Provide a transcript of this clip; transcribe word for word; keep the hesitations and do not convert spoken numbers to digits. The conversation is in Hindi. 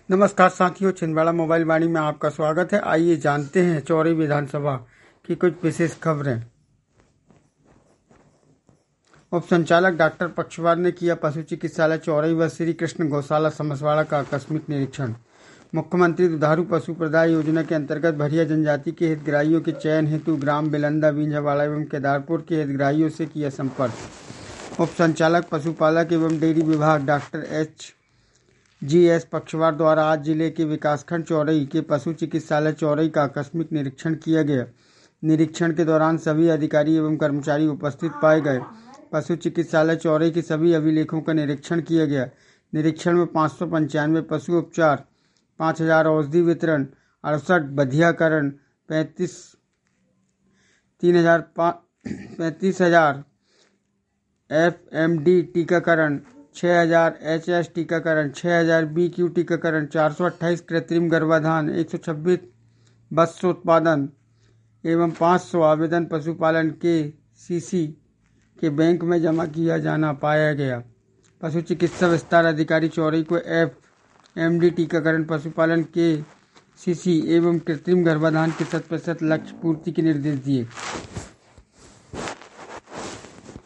नमस्कार साथियों, छिंदवाड़ा मोबाइल वाणी में आपका स्वागत है। आइए जानते हैं चौरी विधानसभा की कुछ विशेष खबरें। उप संचालक डॉक्टर पक्षवार ने किया पशु चिकित्सालय चौरई व श्री कृष्ण गौशाला समसवाड़ा का आकस्मिक निरीक्षण। मुख्यमंत्री दुधारू पशु प्रदाय योजना के अंतर्गत भरिया जनजाति के हितग्राहियों के चयन हेतु ग्राम बिलंदा बींझावाड़ा एवं केदारपुर के हितग्राहियों से किया संपर्क। उप संचालक पशुपालक एवं डेयरी विभाग डॉक्टर एच जी एस पक्षवार द्वारा आज जिले के विकासखंड चौरई के पशु चिकित्सालय चौरई का आकस्मिक निरीक्षण किया गया। निरीक्षण के दौरान सभी अधिकारी एवं कर्मचारी उपस्थित पाए गए। पशु चिकित्सालय चौरई के सभी अभिलेखों का निरीक्षण किया गया। निरीक्षण में पाँच सौ पंचानवे पशु उपचार, पाँच हजार औषधि वितरण, अड़सठ बधियाकरण, पैंतीस तीन हजार पैंतीस हजार एफ एम डी टीकाकरण, छः हजार एच एस टीकाकरण, छः हजार बी क्यू टीकाकरण, चार सौ अट्ठाईस कृत्रिम गर्भाधान, एक सौ छब्बीस वत्स्य उत्पादन एवं पाँच सौ आवेदन पशुपालन के सीसी के बैंक में जमा किया जाना पाया गया। पशु चिकित्सा विस्तार अधिकारी चौरई को एफ एम डी टीकाकरण, पशुपालन के सीसी एवं कृत्रिम गर्भाधान के शत प्रतिशत लक्ष्य पूर्ति के निर्देश दिए।